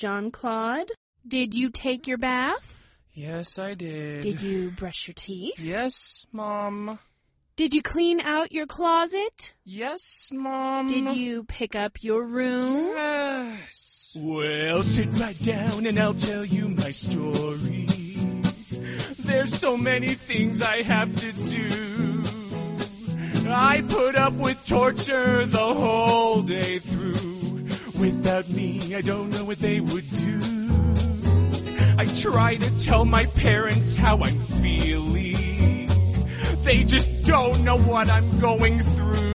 Jean-Claude. Did you take your bath? Yes, I did. Did you brush your teeth? Yes, Mom. Did you clean out your closet? Yes, Mom. Did you pick up your room? Yes. Well, sit right down and I'll tell you my story. There's so many things I have to do. I put up with torture the whole day through. Without me, I don't know what they would do. I try to tell my parents how I'm feeling. They just don't know what I'm going through.